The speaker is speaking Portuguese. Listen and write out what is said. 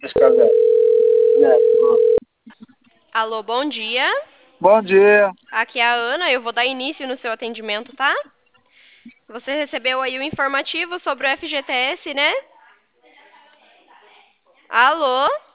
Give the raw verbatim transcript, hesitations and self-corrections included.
Escrever. Alô, bom dia. Bom dia. Aqui é a Ana, eu vou dar início no seu atendimento, tá? Você recebeu aí o informativo sobre o F G T S, né? Alô?